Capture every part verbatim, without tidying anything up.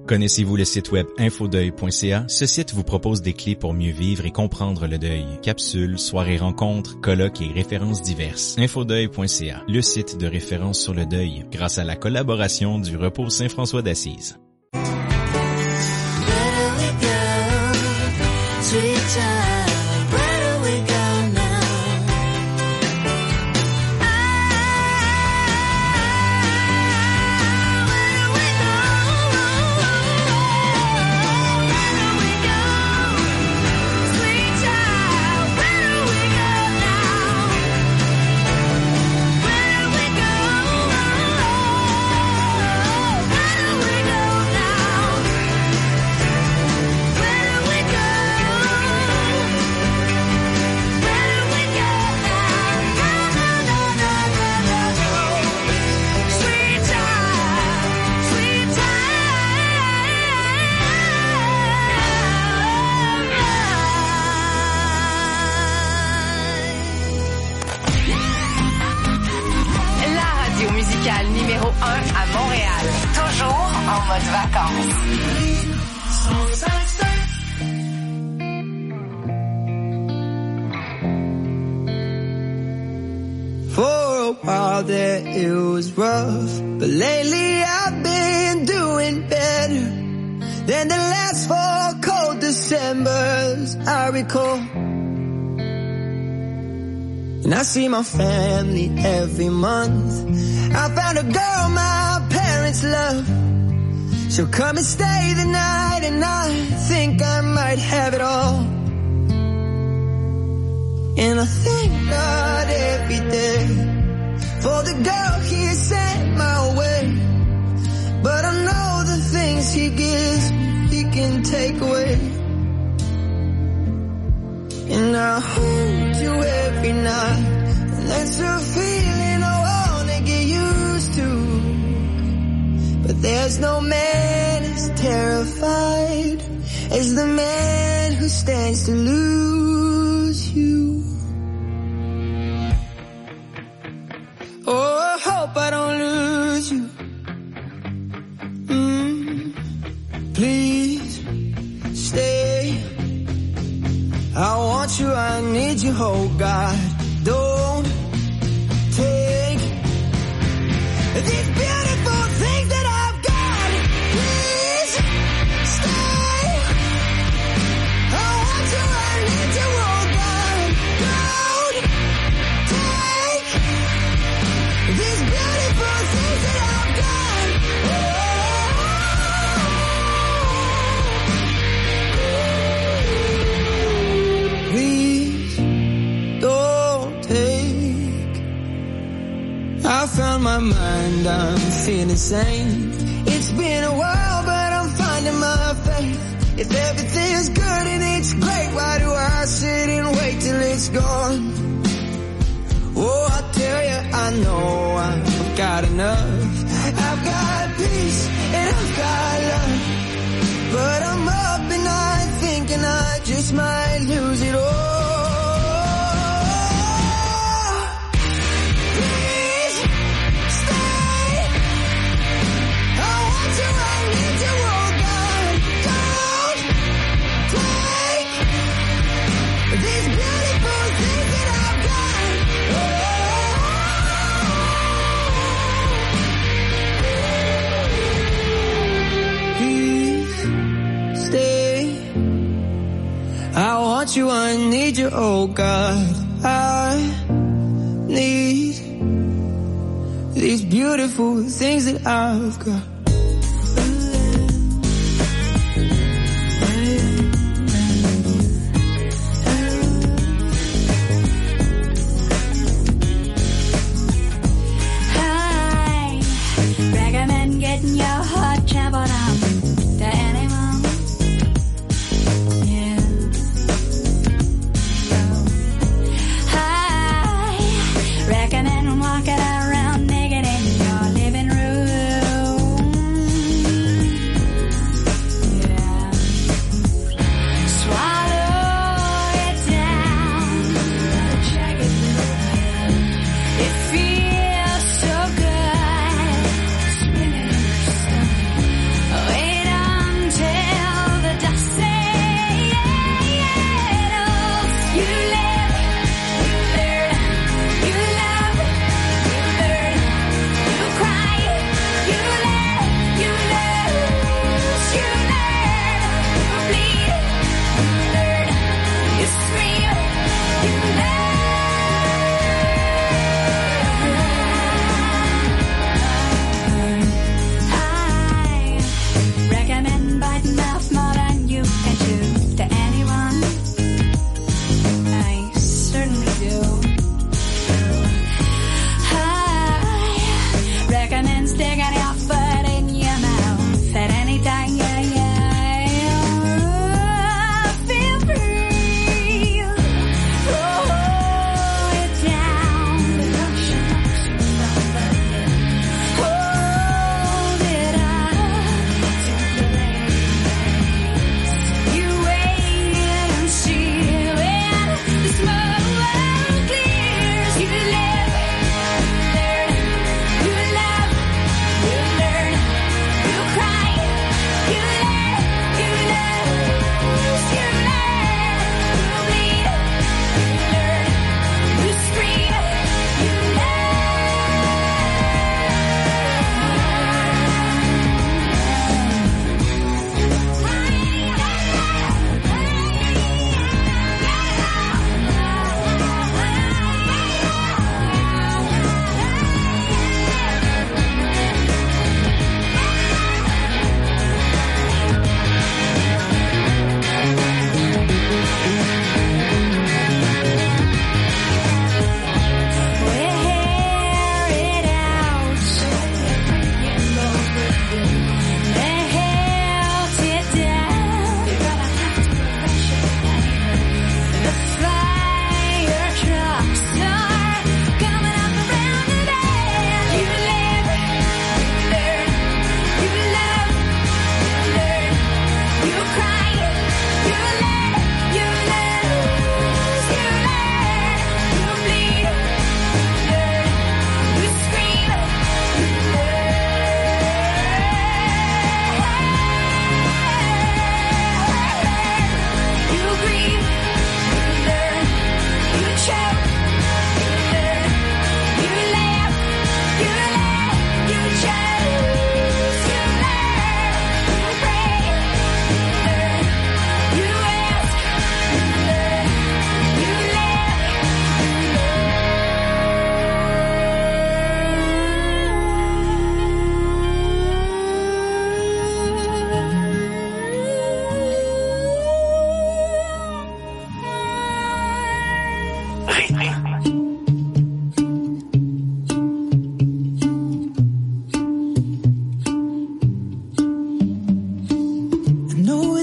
Connaissez-vous le site web infodeuil point c a? Ce site vous propose des clés pour mieux vivre et comprendre le deuil. Capsules, soirées rencontres, colloques et références diverses. infodeuil point c a, le site de référence sur le deuil, grâce à la collaboration du Repos Saint-François d'Assise. Numéro un à Montréal. Toujours en mode vacances. For a while there it was rough, but lately I've been doing better than the last four cold Decembers I recall. And I see my family every month. I found a girl my parents love. She'll come and stay the night, and I think I might have it all. And I thank God every day for the girl He sent my way. But I know the things He gives He can take away. And I hold you every night, and that's a feeling I wanna get used to. But there's no man as terrified as the man who stands to lose you. Oh, I hope I don't lose you. Mm, please stay. I want you, I need you, oh God. Don't take these beautiful things that I've got. Please stay. I want you, I need you, oh God. Don't take these beautiful things that I've got. Oh. Please don't take. I found my mind, I'm feeling sane. It's been a while, but I'm finding my faith. If everything's good and it's great, why do I sit and wait till it's gone? Oh, I tell you, I know I've got enough. I've got peace and I've got love. But I'm up and night thinking I just might lose it all. I want you, I need you, oh God. I need these beautiful things that I've got. I recommend getting your heart trampled on to anyone. Recommend walking around naked in your living room.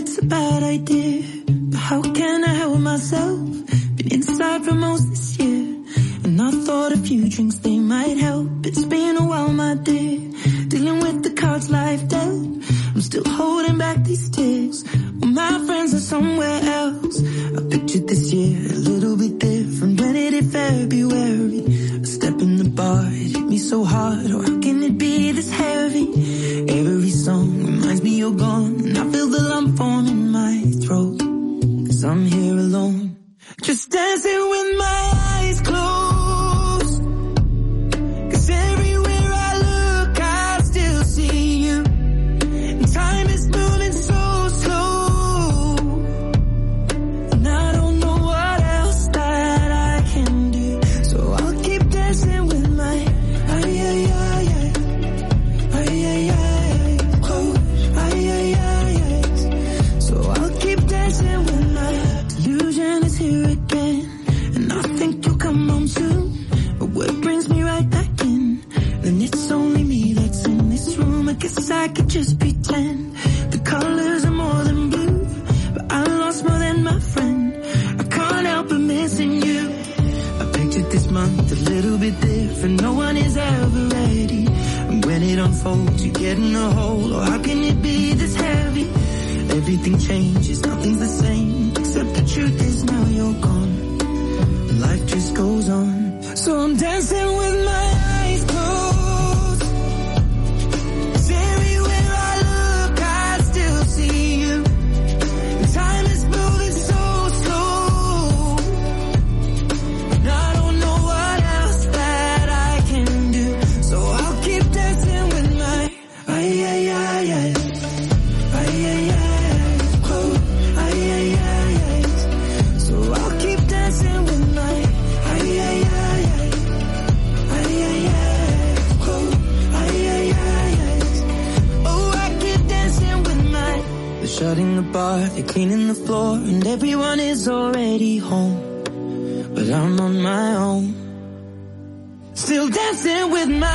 it's a bad idea, but how can I help myself? Been inside for most this year, and I thought a few drinks they might help. It's been a while, my dear, dealing with the cards life dealt. I'm still holding back these tears, well, my friends are somewhere else. I pictured this year a little bit different when it hit February. A step in the bar, it hit me so hard, or how can it be this heavy? Every song reminds me you're gone, and I feel the lump form in my throat, 'cause I'm here alone, just dancing with my eyes closed. 'Cause everywhere I look I still see you, and time is moving so slow, and I don't know what else that I can do, so I'll keep dancing with my ay ay ay ay ay ay ay close ay ay ay ay. So I'll keep dancing with my delusion is here again, and I think you'll come home soon, but what brings me right back in? Then it's only me that's in this room. I guess I could just pretend the colors are more than blue, but I lost more than my friend. I can't help but missing you. I pictured this month a little bit different. No one is ever ready, and when it unfolds you get in a hole. Or how can it be this heavy? Everything changes, nothing's the same, except the truth is now you're gone, and life just goes on. So I'm dancing with my eyes closed, 'cause everywhere I look I still see you, and time is moving so slow, and I don't know what else that I can do, so I'll keep dancing with my ay ay ay ay ay ay ay close ay ay ay ay. So I'll keep dancing with my ay ay ay ay ay ay ay close ay ay ay ay. Oh, I keep dancing with my. They're shutting the bar, they're cleaning the floor, and everyone is already home, but I'm on my own, still dancing with my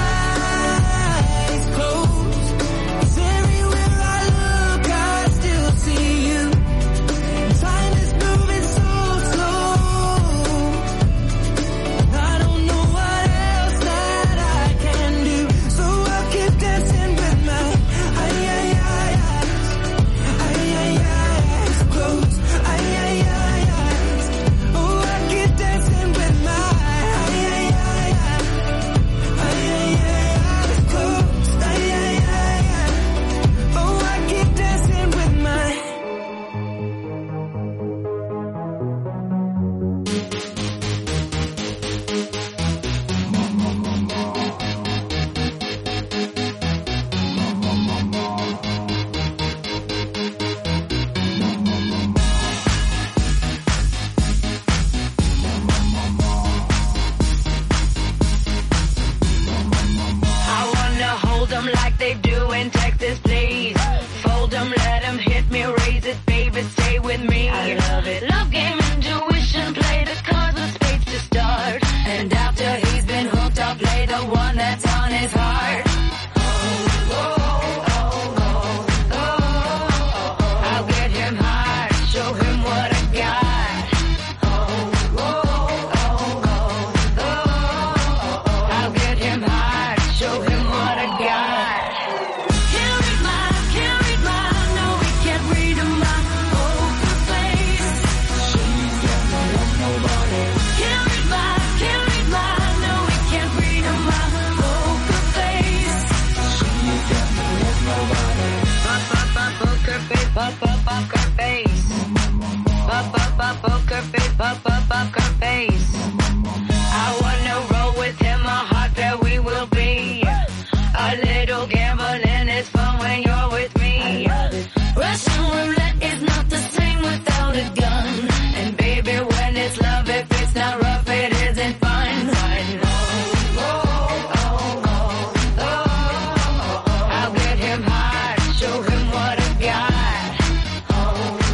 eyes closed. 'Cause everywhere I look I still see you, and time is moving so slow, and I don't know what else that I can do, so I'll keep dancing with my ay ay ay ay ay ay ay close ay ay ay ay. Oh, I keep dancing with my ay ay ay ay ay ay close ay ay ay ay. Oh, I keep dancing with my. I wanna hold them like they do in Texas, please. Fold them, let them hit me, raise it, baby, stay with me. I love it. Love game, intuition, play the cards with spades to start. And after he's been hooked, I'll play the one that's on his heart. Oh, oh, oh, oh, oh, oh. I'll get him high, show him what I got. Oh, oh, oh, oh, oh. I'll get him high, show him what I got. Can't read my, can't read my, no, we can't read my poker face. Can't read my, can't read my, no, we can't read my poker face. Pop, pop, pop, poker face, pop, pop, poker face. Pop, pop, pop, poker face, pop, pop, poker face. I wanna roll with him, a hot pair we will be. A little gambling is fun when you're with me. Russian roulette is not the same without a gun. And baby, when it's love, if it's not rough, it isn't fun. Oh, oh, oh, oh, oh. I'll get him high, show him what I got. Oh,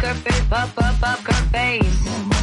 poker face, pop, pop, poker face.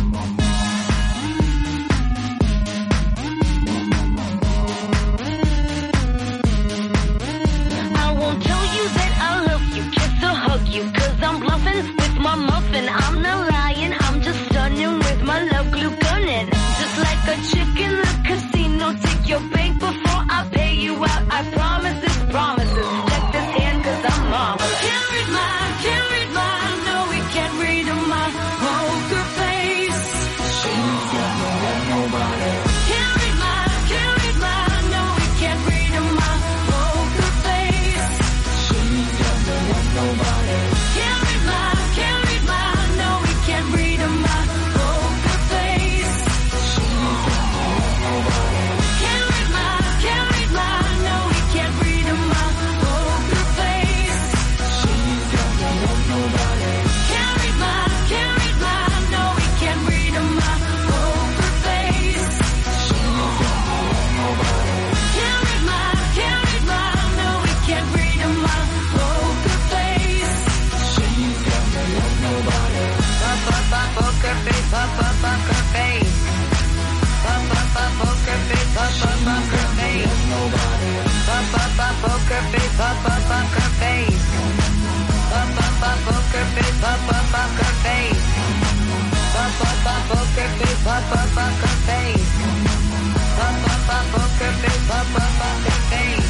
I won't tell you that I love you, kiss or hug you, cause I'm bluffing with my muffin. I'm not lying, I'm just stunning with my love glue gunning. Just like a chick in the casino, take your bank before I pay you out. I promise this promises. Check this hand cause I'm marvelous. Can't read my, can't read my, no we can't read my poker face. She's got no love, nobody. Can't read my, can't read my, no we can't read my poker face. She's got no love, nobody. Can't read my, can't read my, no we can't read my poker face. She's got no love, nobody. Can't read my, can't read my, no we can't read my poker face. She's got no love, nobody. Can't read my, can't read my, no we can't read my poker face. She's got no love, nobody. Can't read my, can't read my, no we can't read my poker face. She's got no love, nobody. Pop, pop, pop, poker face, pop, pop, poker face. Pop, pop, pop, poker face, pop, pop, poker face. Pop, pop, pop, poker face, pop, pop, poker face. Pop, pop, pop, poker face, pop, pop, poker face. Pop, pop, pop, poker face, pop, pop, poker face. Pop, pop, pop, poker face, pop, pop, poker face.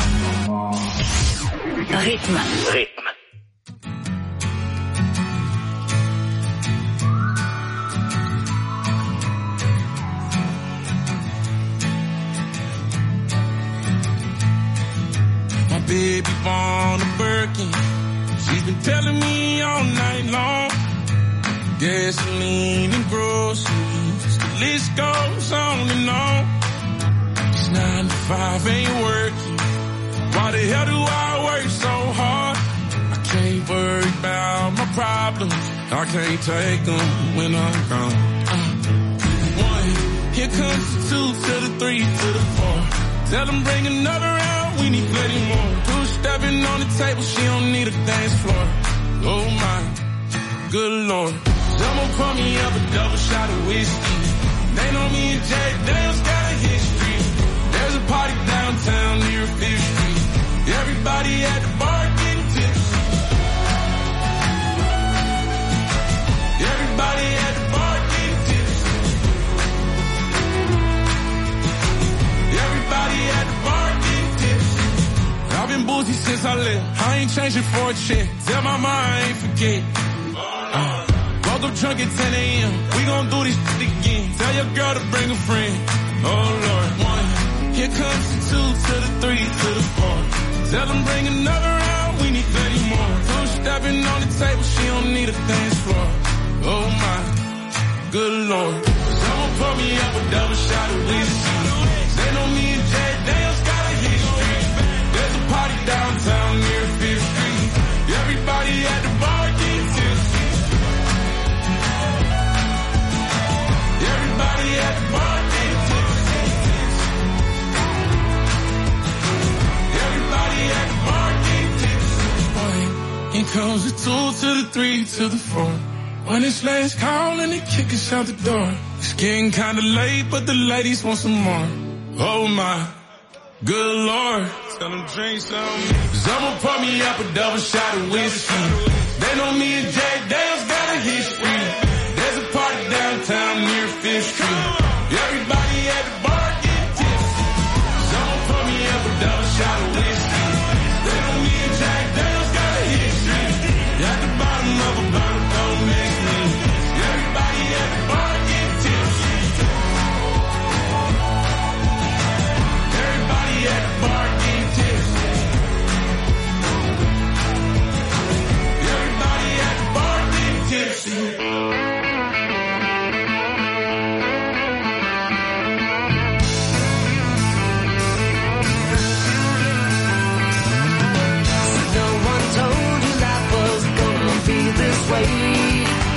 Rythme. Rythme. My baby born a Birkin. She's been telling me all night long. Gasoline and groceries, the list goes on and on. This nine to five ain't working. Why the hell do I work so hard? I can't worry about my problems. I can't take them when I'm gone. Uh, one, here comes the two to the three to the four. Tell them bring another round, we need plenty more. Two stepping on the table, she don't need a dance floor. Oh my, good lord. Someone pour me up a double shot of whiskey. They know me and Jack Daniels got a history. There's a party downtown near Fifth Street. Everybody at the bar getting tipsy. Everybody at the bar getting tipsy. Everybody at the bar getting tipsy. I've been boozy since I left. I ain't changing for a check. Tell my mama I ain't forget. Uh, woke up drunk at ten a.m. We gon' do this shit again. Tell your girl to bring a friend. Oh Lord, one. Here comes the two to the three to the four. Tell them bring another round, we need thirty more. Two stepping on the table, she don't need a dance floor. Oh my, good lord. Someone pour me up a double shot of whiskey. They know me and Jack Daniels got a history. There's a party downtown near Fifth Street. Everybody at the bar getting tipsy. Everybody at the bar getting tipsy. Everybody at the bar getting tipsy. Boy, here comes the two to the three to the four. When it's last call and they kick us out the door. It's getting kinda late, but the ladies want some more. Oh my, good lord. Tell them drink some. Someone pour me up a double shot of whiskey. They know me and Jack Daniels got a history. There's a party downtown near Fifth Street. Everybody at the bar getting tipsy. Someone pour me up a double shot of whiskey. They know me and Jack Daniels got a history. At the bottom of a bottle, don't mix me. Everybody at the bar getting tipsy. Everybody at the bar getting tipsy. Everybody at the bar getting tipsy. No one told you life was gonna be this way.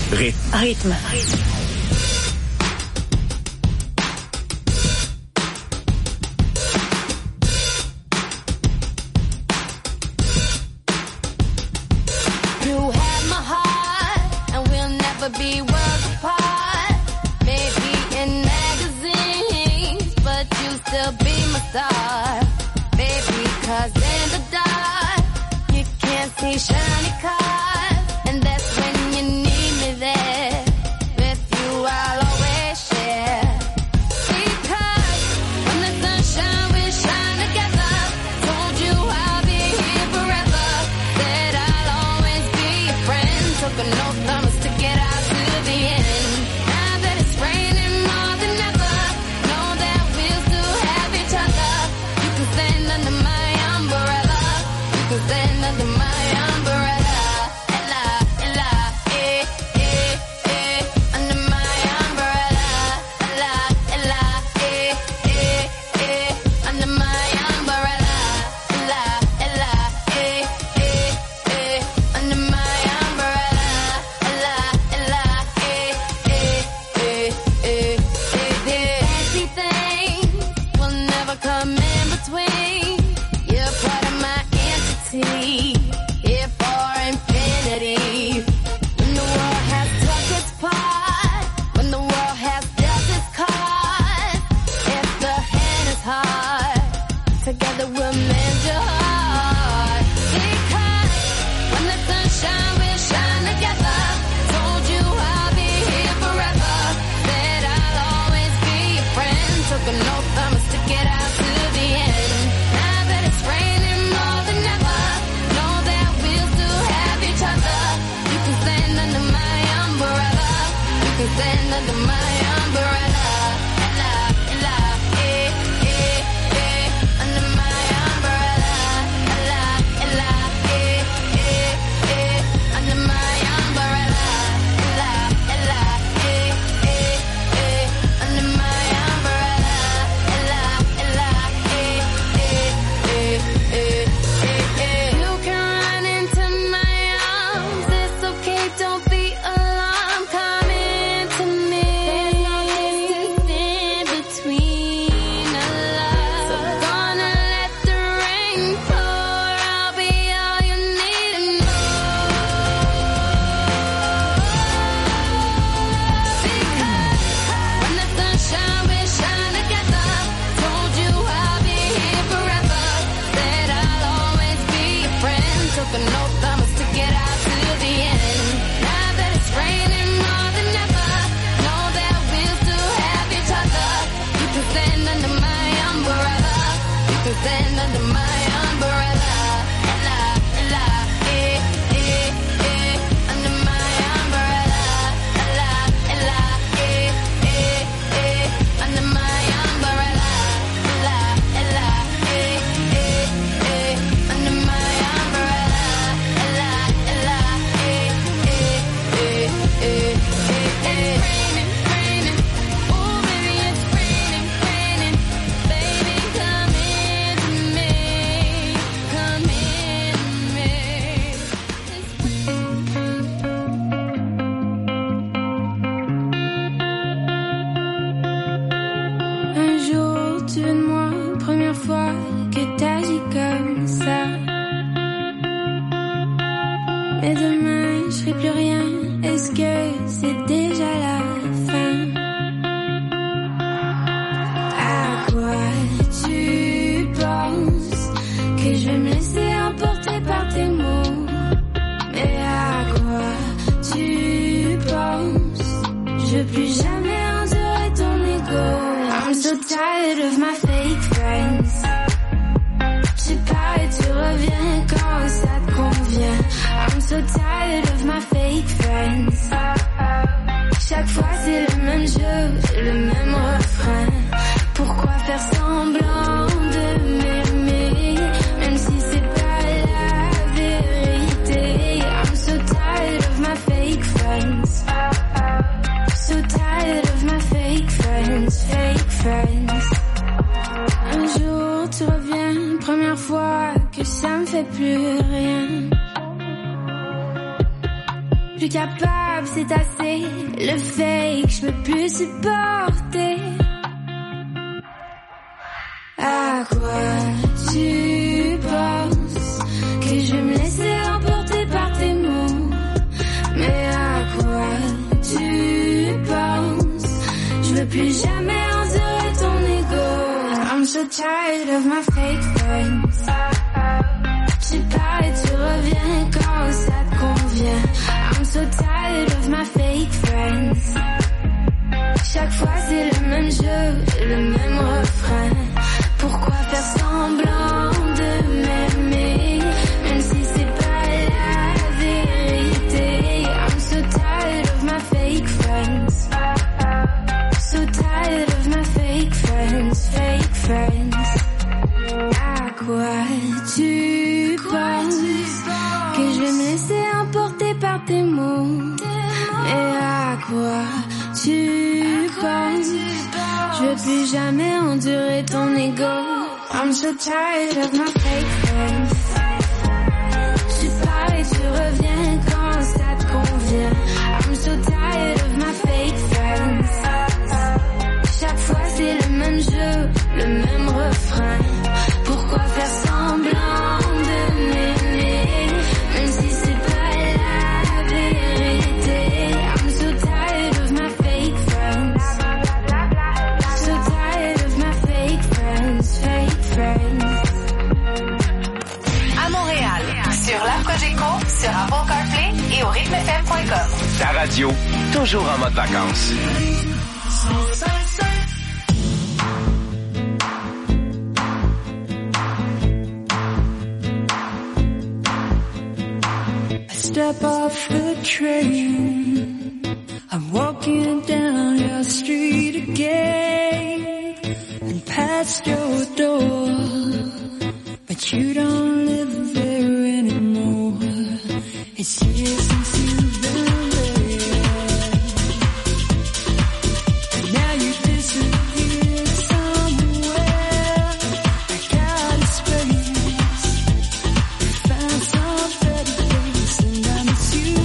Rythme. Rythme. You have my heart, and we'll never be worlds apart. Maybe in magazines, but you still be my star. Baby, 'cause in the dark, you can't see shiny cars. And that's when you need me there. With you I'll always share. Because when the sunshine we shine together. Told you I'll be here forever. Said I'll always be your friend. Took an oath, promise to get out to the end. Now that it's raining more than ever, know that we'll still have each other. You can stand under my umbrella. You can stand under my umbrella. Ella, Ella, eh, eh, eh. Under my umbrella. Ella, Ella, eh, eh, eh. Under my umbrella. Ella, Ella, eh, eh, eh. Under my umbrella. Ella, Ella, eh, eh, eh, eh, eh, eh. Fancy things will never come in between. You're part of my entity, here for infinity. When the world has took its part, when the world has dealt its cards, if the hand is hard, together we'll mend your heart. Because when the sunshine will shine together. Told you I'll be here forever. Said I'll always be your friend. Took an oath, promise to get out to the end. Now that it's raining more than ever, know that we'll still have each other. You can stand under my umbrella. You can stand under my umbrella. Ella, Ella, eh, eh, eh. Under my umbrella. Ella, Ella, eh, eh, eh. Under my umbrella. Ella, Ella, eh, eh, eh. Under my umbrella. Ella, Ella, eh, eh, eh, eh, eh, eh. You can run into my arms. It's okay, don't be alarmed. Come into me. There's no distance in between our love. So gonna let the rain pour. I'll be all you need to know. Because when the sunshine will shine together. Told you I'll be here forever. Said I'll always be your friend. Took an oath, promise to get out to the end. Now that it's raining more than ever, know that we'll still have each other. You can stand under my umbrella. You can stand under my umbrella. Ella, Ella, eh, eh, eh. Under my umbrella. Ella, Ella, eh, eh, eh. Under my umbrella. Ella, Ella, eh, eh, eh. Under my umbrella. Ella, Ella, eh, eh, eh, eh, eh, eh. It's raining, raining. Oh, baby, it's raining, raining. Baby, come into me. Come into me. Un jour, tu veux de moi, première fois que t'agis comme ça. Mais demain, je ferai plus rien. Est-ce que c'est déjà la fin? À quoi tu penses? Que je vais me laisser emporter par tes mots? Mais à quoi tu penses? Je veux plus jamais endurer ton ego. I'm so tired of my fake friends. Je sais pas et tu reviens quand ça te convient. I'm so tired of my fake friends. Chaque fois c'est le même jeu, le même refrain. Pourquoi faire semblant de m'aimer, même si c'est pas la vérité? I'm so tired of my fake friends. So tired of my fake friends, fake friends. Un jour tu reviens, première fois que ça me fait plus rien. plus capable, c'est assez. Le fake, je peux plus supporter. À quoi tu penses que je vais me laisser emporter par tes mots? Mais à quoi tu penses? Je veux plus jamais endurer ton ego. I'm so tired of my fake friends. Tu pars et tu reviens quand ça te convient. I'm so tired of my fake friends. Chaque fois c'est le même jeu, le même refrain. Pourquoi faire semblant de m'aimer, même si c'est pas la vérité? I'm so tired of my fake friends. So tired of my fake friends, fake friends. À quoi tu penses que je vais me laisser emporter par tes mots? Et à quoi tu penses? Je veux plus jamais endurer ton ego. I'm so tired of my fake friends. Tu pars et tu reviens quand ça te convient. I'm so tired of my fake friends. Chaque fois c'est le même jeu, le même refrain. Pourquoi faire semblant de m'aimer, même si c'est pas la vérité? I'm so tired of my fake friends. So tired of my fake friends, fake friends. À Montréal, sur l'app Cogeco, sur Apple CarPlay et au rythme f m point com. Ta radio, toujours en mode vacances. Step off the train, I'm walking down your street again and past your door, but you don't live there anymore. It's years since you've been there, and now you disappeared somewhere. I got a space, found some better place, and I miss you.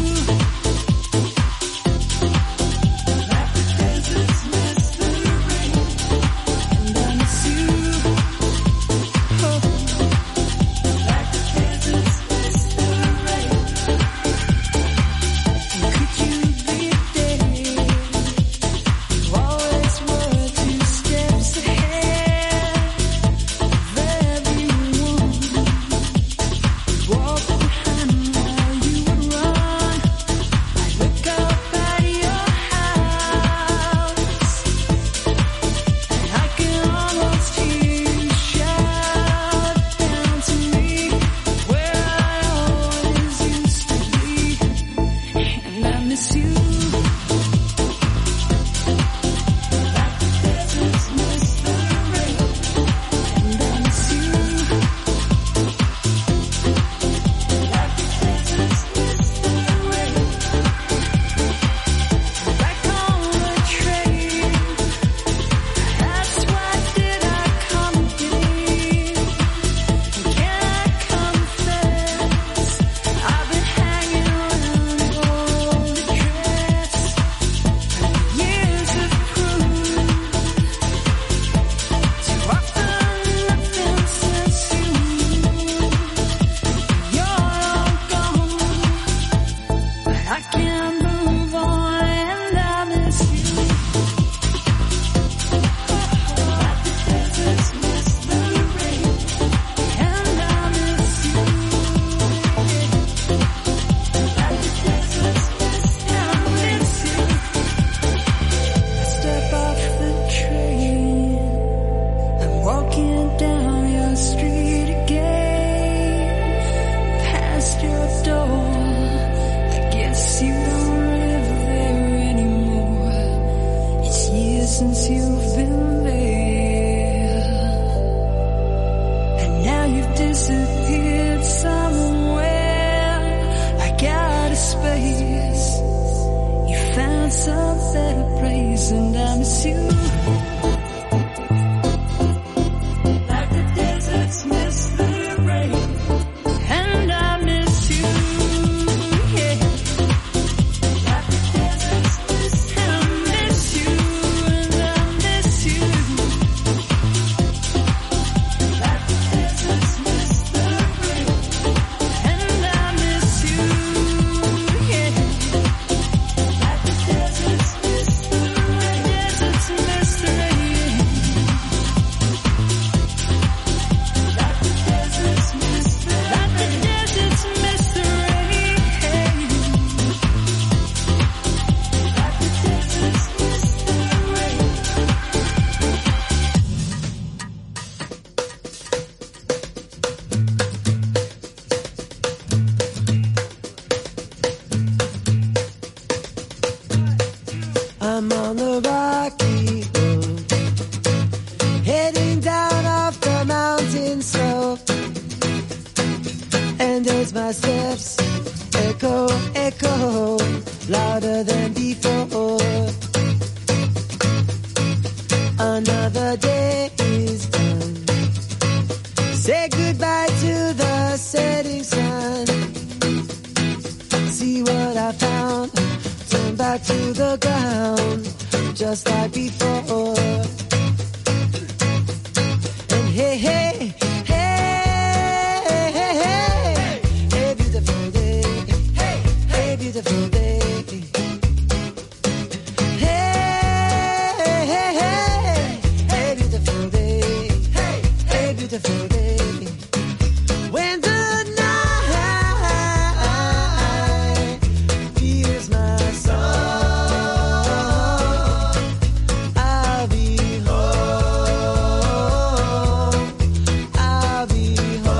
Like the deserts miss the rain, and I miss you. Oh, like the deserts miss the rain. And could you be there? You always were two steps ahead of everyone. Walk behind while you would run. I look up at your house, and I can almost hear you shout down to me where I always used to be, and I miss you. Like the deserts miss the rain, and I miss you. Like the deserts miss the rain. Back on the train, that's why did I come again? Can I confess, I've been hanging around all the dress. Years have proved too often nothing since you. You're all gone, but I can't move on, and I miss you. Like the deserts miss the rain, and I miss you. Like the deserts miss, and I miss you. I step off the train, I'm walking down your street again, past your door. I guess you don't live there anymore. It's years since you've been there, and now you've disappeared somewhere. I got a space, you found some better place, and I miss you. Like the deserts miss the rain, and I miss you. Yeah. louder than before. Another day is done. Say goodbye to the setting sun. See what I found. Turn back to the ground, just like before. And hey, hey, hey, hey, hey, hey, hey, beautiful day. Hey, hey, beautiful day. Beautiful day when the night feels my soul. I'll be home. I'll be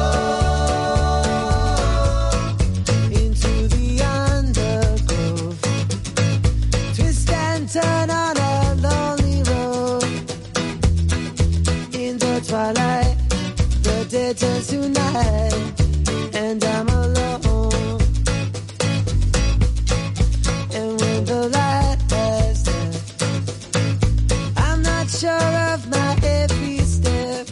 home into the undergrowth. Twist and turn on a lonely road in the twilight. The day turns to night, and I'm alone. And when the light has left, I'm not sure of my every step.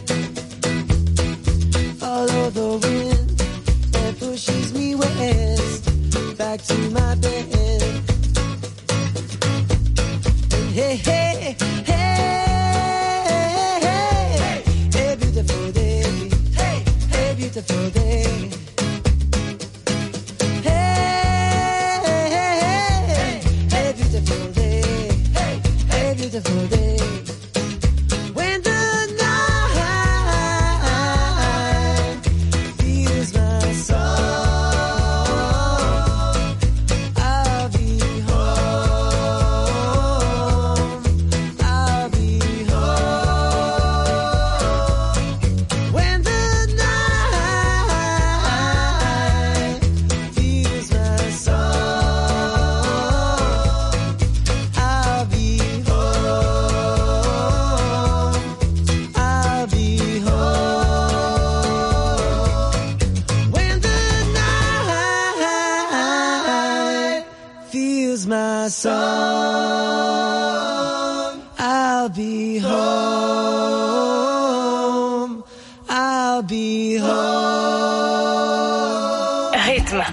Follow the wind that pushes me west, back to my bed. And hey, hey, hey. Beautiful day. Hey, hey, hey, hey, hey, beautiful day. Hey, hey, beautiful day. When the night feels my soul, I'll be home. I'll be home. When the my song, I'll be home, I'll be home. Rythme.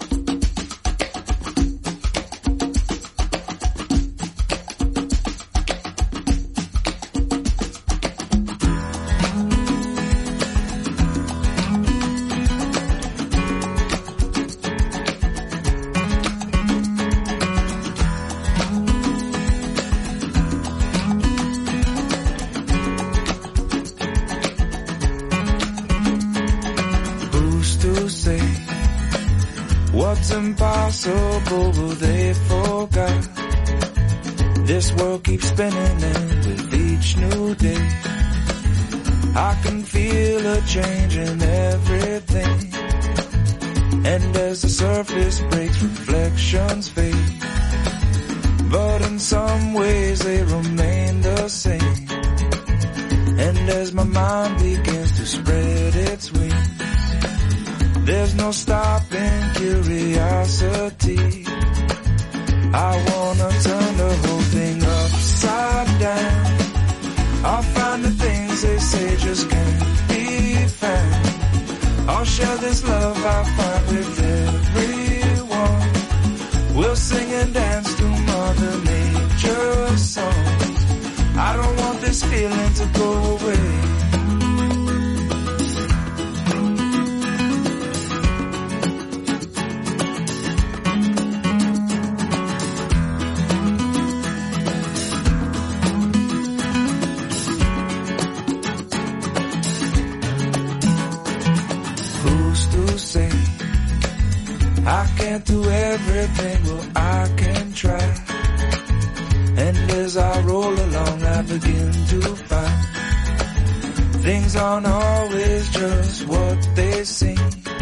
What's impossible they forgot. This world keeps spinning and with each new day I can feel a change in everything. And as the surface breaks, reflections fade, but in some ways they remain the same. And as my mind begins to spread its wings, there's no stopping curiosity. I wanna turn the whole thing upside down. I'll find the things they say just can't be found. I'll share this love I find with everyone. We'll sing and dance to Mother Nature's songs. I don't want this feeling to go away. I can't do everything, well I can try. And as I roll along I begin to find things aren't always just what they seem.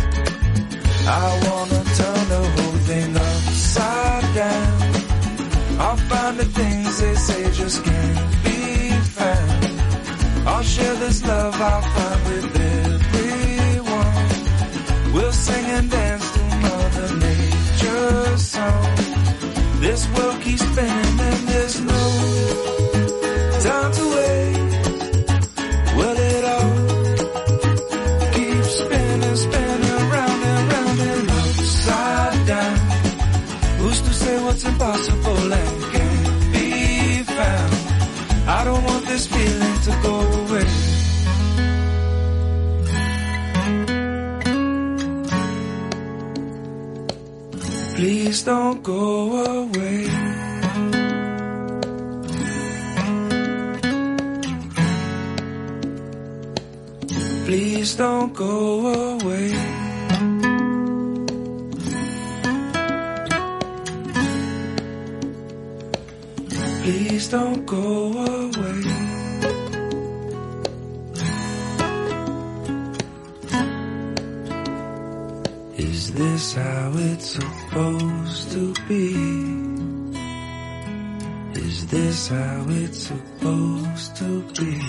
I wanna turn the whole thing upside down. I'll find the things they say just can't be found. I'll share this love I find with everyone. We'll sing and dance to Mother Nature's song. world keeps spinning and there's no time to wait. Well, it all keeps spinning, spinning round and round and upside down. Who's to say what's impossible and can't be found? I don't want this feeling to go away. Please don't go away. Please don't go away. Please don't go away. Is this how it's supposed to be? Is this how it's supposed to be?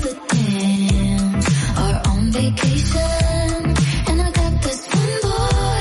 And I got this one boy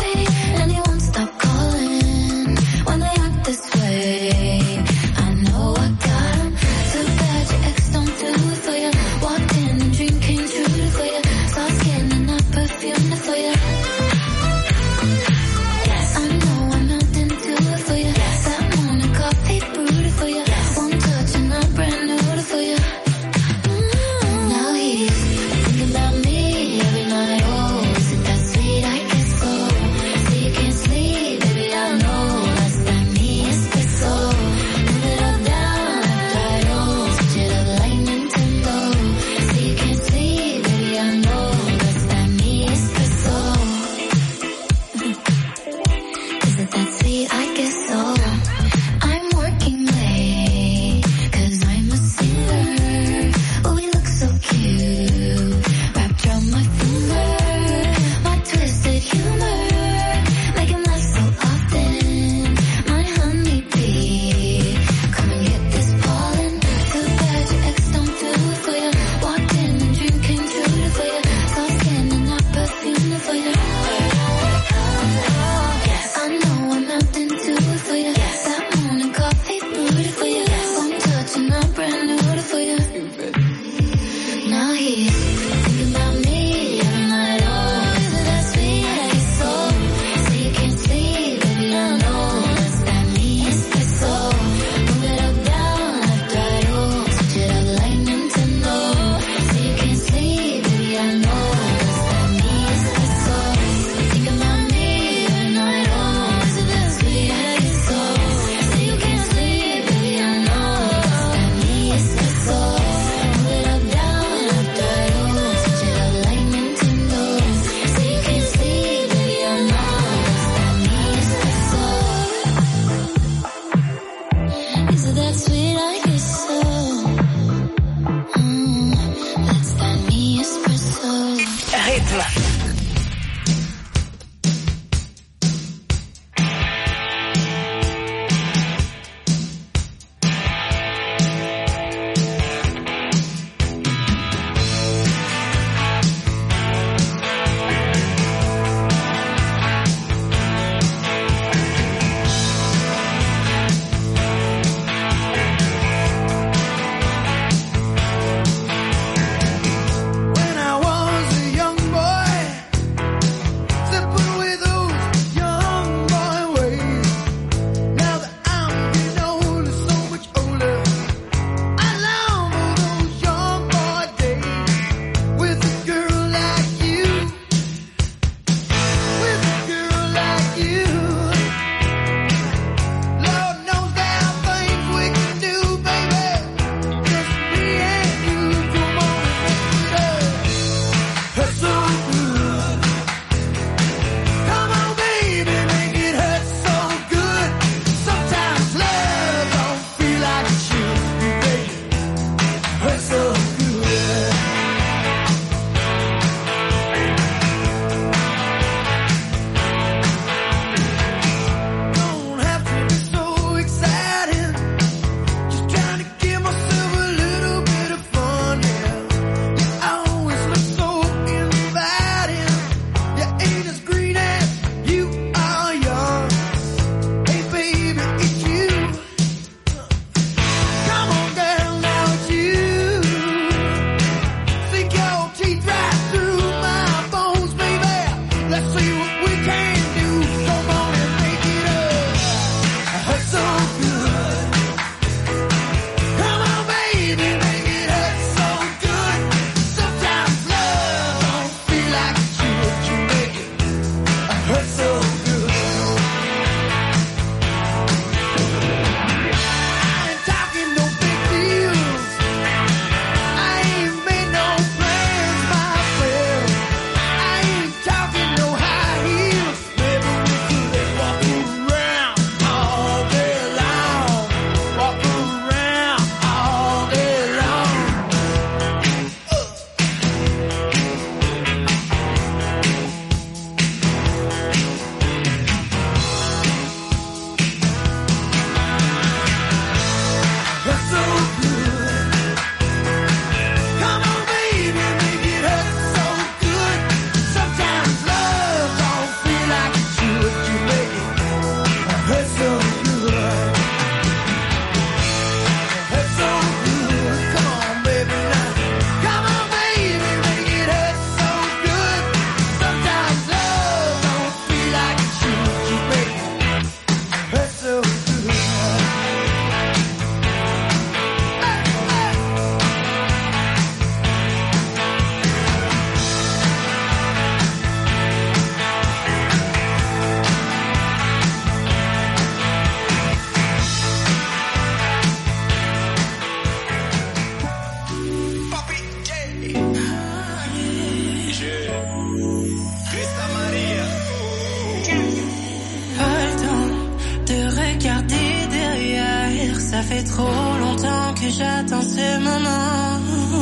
fait trop longtemps que j'attends ce moment.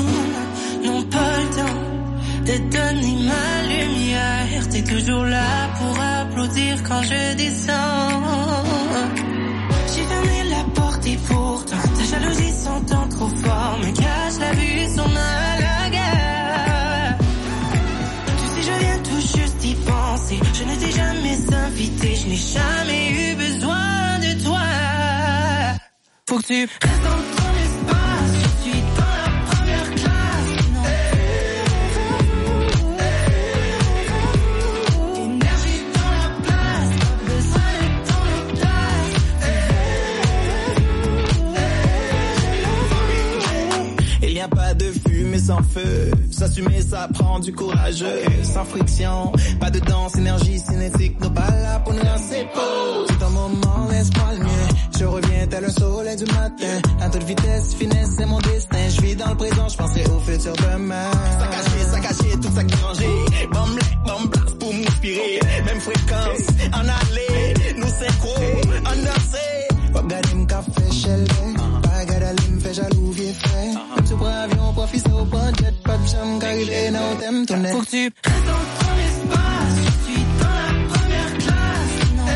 Non, pas le temps de donner ma lumière. T'es toujours là pour applaudir quand je descends. J'ai fermé la porte et pourtant ta jalousie s'entend trop fort, me cache la vue sur ma lagarde. Tu sais, je viens tout juste d'y penser. Je ne t'ai jamais invité, je n'ai jamais eu besoin de toi. Faut que tu restes dans ton espace, je suis dans la première classe. Non. Énergie dans la place, pas besoin d'être dans nos places. Il n'y a pas de fumée sans feu, s'assumer ça prend du courage. Sans friction, pas de danse, énergie cinétique, nos pas là pour nous lancer pause. C'est un moment, laisse-moi le mien. Je reviens tel un soleil du matin. À toute vitesse, finesse, c'est mon destin. Je vis dans le présent, je penserai au futur demain. Ça caché, ça caché, tout ça dérangé. Bombe, bombe, blast pour m'inspirer. Même fréquence, en aller, nous synchro, en danser. Pop gadim, café, shell, pas gadalim, fait jaloux, vieux frère. Même sur avion, profite au budget, pas de chambre, car il est non, t'aimes ton air. Faut que tu restes dans ton espace, je suis dans la première classe. Non.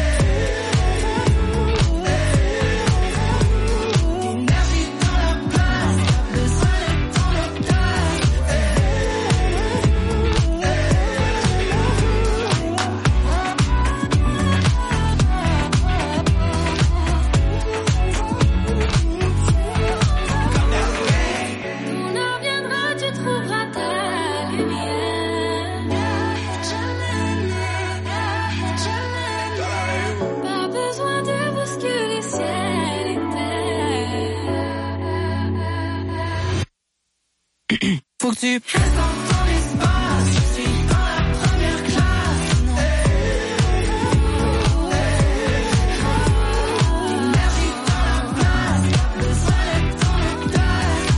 Faut que tu restes dans ton espace, je suis dans la première classe. Non. Énergie dans la place, pas besoin d'être dans nos places.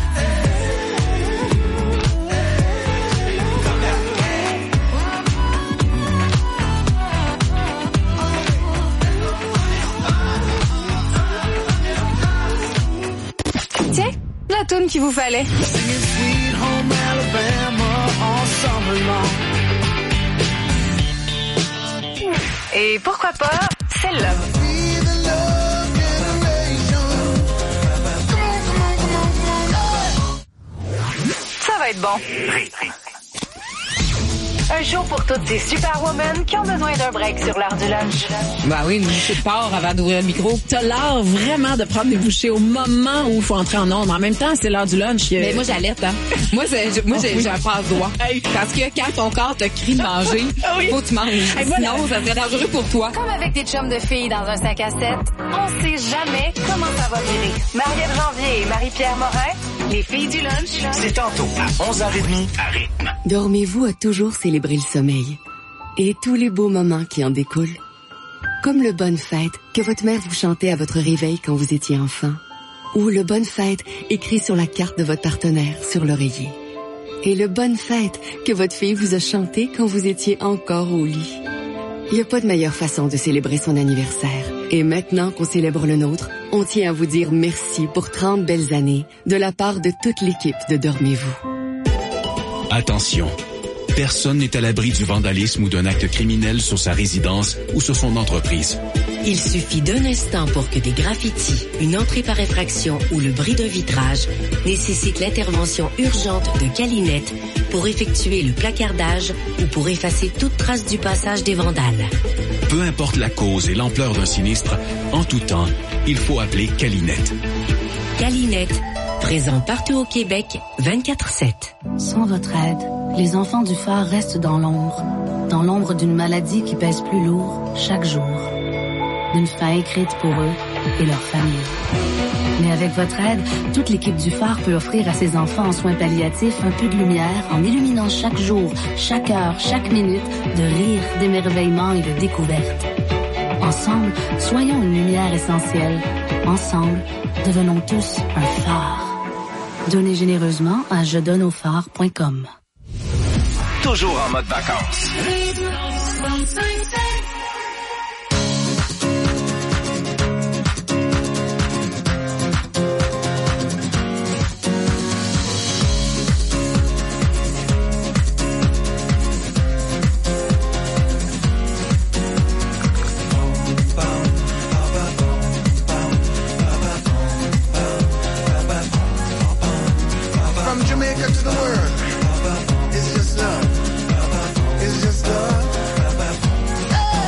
Tiens, la toune qu'il vous fallait. Home Alabama all summer long. Et pourquoi pas celle-là. Ça va être bon. Un show pour toutes ces superwomen qui ont besoin d'un break sur l'heure du lunch. Ben oui, une bouchée de porc avant d'ouvrir le micro. T'as l'heure vraiment de prendre des bouchées au moment où il faut entrer en onde. En même temps, c'est l'heure du lunch. Mais moi, j'alerte, hein. Moi, c'est, moi, j'ai, j'ai un passe-droit. Hey. Parce que quand ton corps te crie de manger, oui. Faut que tu manges. Hey, Sinon, voilà. Ça serait dangereux pour toi. Comme avec tes chums de filles dans un cinq à sept, on sait jamais comment ça va virer. Marie-Ève Janvier et Marie-Pierre Morin, les filles du lunch. C'est tantôt à onze heures trente à Rythme. Dormez-vous a toujours célébré le sommeil et tous les beaux moments qui en découlent. Comme le Bonne Fête que votre mère vous chantait à votre réveil quand vous étiez enfant. Ou le Bonne Fête écrit sur la carte de votre partenaire sur l'oreiller. Et le Bonne Fête que votre fille vous a chanté quand vous étiez encore au lit. Il n'y a pas de meilleure façon de célébrer son anniversaire. Et maintenant qu'on célèbre le nôtre, on tient à vous dire merci pour trente belles années de la part de toute l'équipe de Dormez-vous. Attention, personne n'est à l'abri du vandalisme ou d'un acte criminel sur sa résidence ou sur son entreprise. Il suffit d'un instant pour que des graffitis, une entrée par effraction ou le bris d'un vitrage nécessitent l'intervention urgente de Calinette pour effectuer le placardage ou pour effacer toute trace du passage des vandales. Peu importe la cause et l'ampleur d'un sinistre, en tout temps, il faut appeler Calinette. Calinette, présent partout au Québec, vingt-quatre sept. Sans votre aide, les enfants du phare restent dans l'ombre, dans l'ombre d'une maladie qui pèse plus lourd chaque jour, d'une fin écrite pour eux et leur famille. Mais avec votre aide, toute l'équipe du phare peut offrir à ses enfants en soins palliatifs un peu de lumière en illuminant chaque jour, chaque heure, chaque minute de rire, d'émerveillement et de découverte. Ensemble, soyons une lumière essentielle. Ensemble, devenons tous un phare. Donnez généreusement à je donne au phare point com. Toujours en mode vacances. From Jamaica to the world, it's just love. It's just love.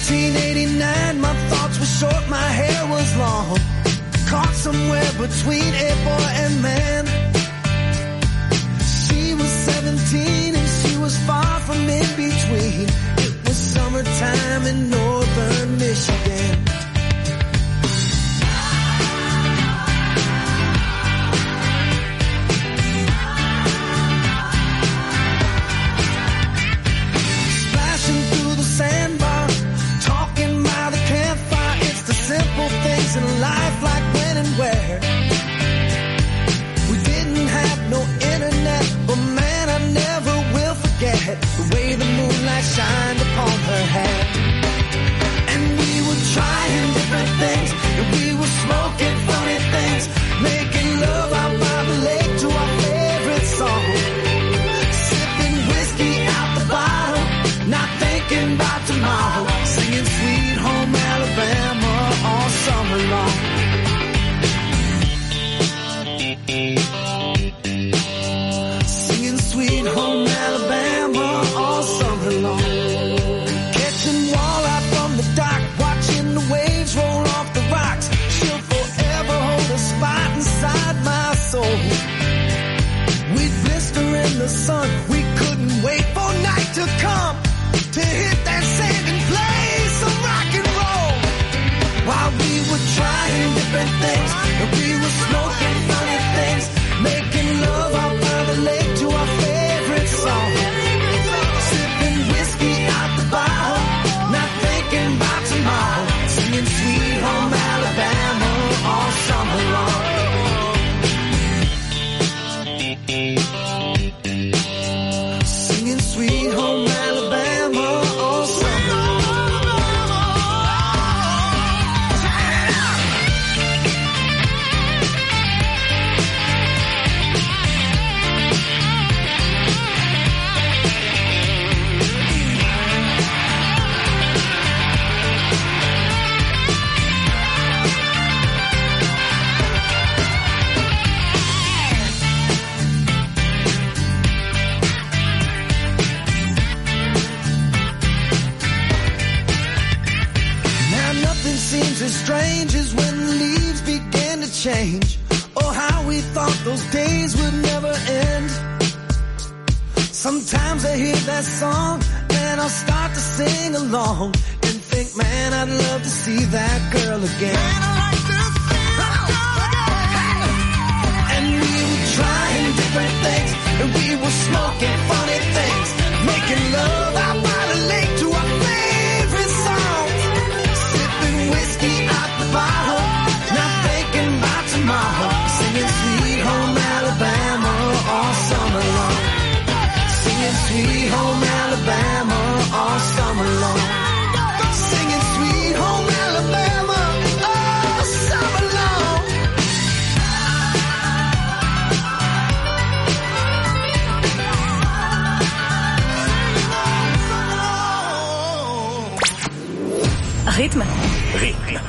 nineteen eighty-nine, my thoughts were short, my hair was long. Caught somewhere between a boy and man. She was seventeen and she was far from in between. It was summertime in northern Michigan. Splashing through the sandbar, talking by the campfire. It's the simple things in life, like when and where. We didn't have no internet, but man, I never will forget the way the moonlight shined upon her hair. And we were trying different things, and we were smoking funny things, making love out by the lake to our favorite song. Sipping whiskey out the bottle, not thinking about tomorrow, singing Sweet Home Alabama all summer long. Singing Sweet Home Alabama all summer long. Catching walleye from the dock, watching the waves roll off the rocks. She'll forever hold a spot inside my soul. We'd blister in the sun, we couldn't wait for night to come to hit that sand and play some rock and roll. While we were trying different things, and we were smoking funny things, making love out by the lake to our favorite song. Sipping whiskey out the bottle, not thinking about tomorrow, singing Sweet Home Alabama all summer long. Singing Sweet Home Alabama all summer long. Now nothing seems as strange as when the leaves began to change. Oh, how we thought those days would never end. Sometimes I hear that song and I'll start to sing along and think, man, I'd love to see that girl again. Man, I like to see that girl again. And we were trying different things, and we were smoking funny things, making love out by the lake to our favorite songs. Sipping whiskey out the bottle, not thinking about tomorrow, singing Sweet Home Alabama all summer long. Singing Sweet Home Alabama all summer long. Singing Sweet Home Alabama all summer long. Rythme. Rythme.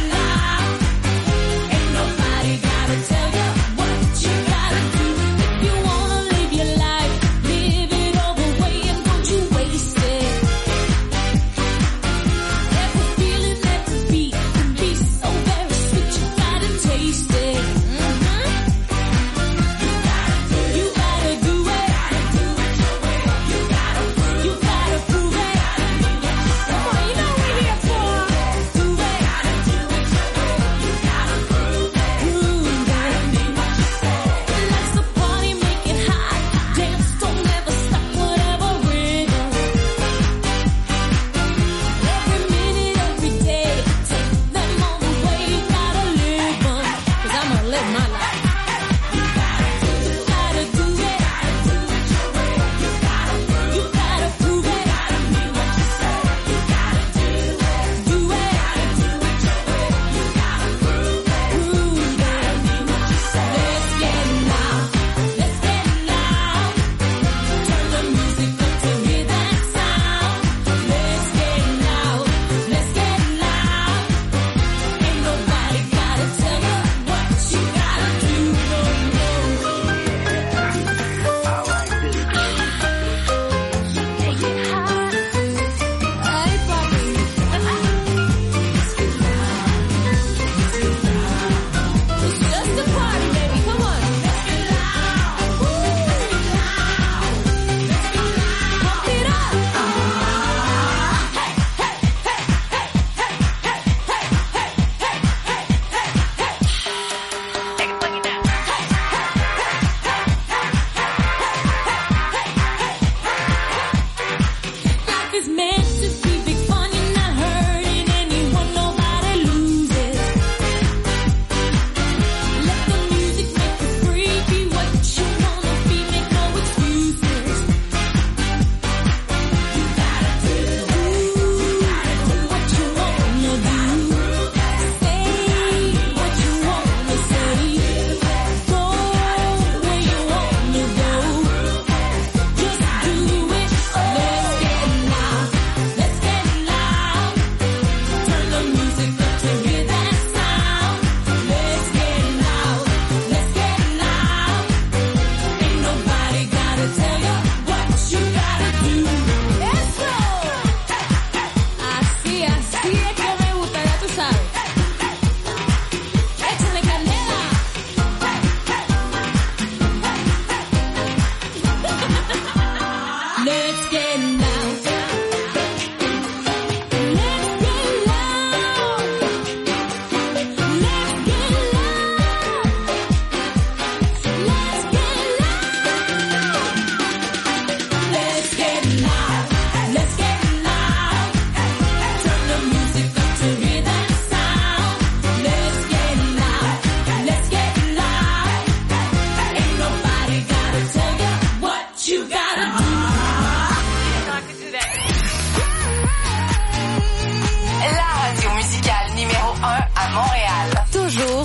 You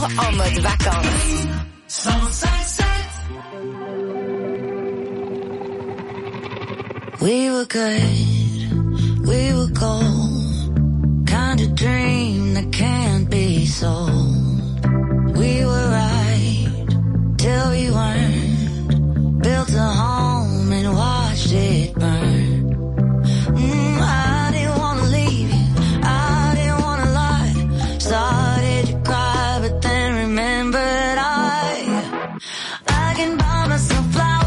en mode vacances. cent cinq sept We were good, we were gold, kind of dream that can't be sold. We were right till we weren't, built a home and watched it burn. Mm, I didn't want to leave you, I didn't want to lie, started to cry but then remembered I, I can buy myself flowers.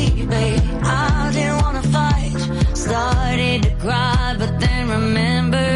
Started to cry, but then remembered